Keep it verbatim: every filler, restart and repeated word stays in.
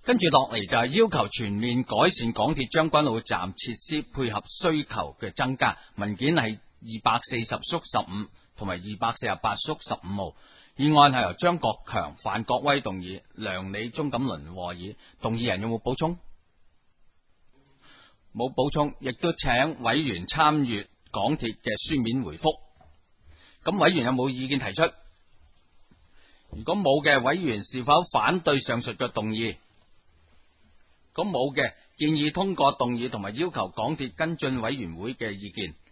跟住落嚟就係要求全面改善港鐵將軍澳站設施，配合需求嘅增加。文件係二百四十縮十五同埋二百四十八縮十五號。議案係由張國強、范國威動議，梁理鍾錦麟和議。動議人有冇補充？冇補充，亦都請委員參閱港鐵嘅書面回覆。咁委員有冇意見提出？如果冇嘅，委員是否反對上述嘅動議？咁冇嘅，建議通過動議同埋要求港鐵跟進委員會嘅意見。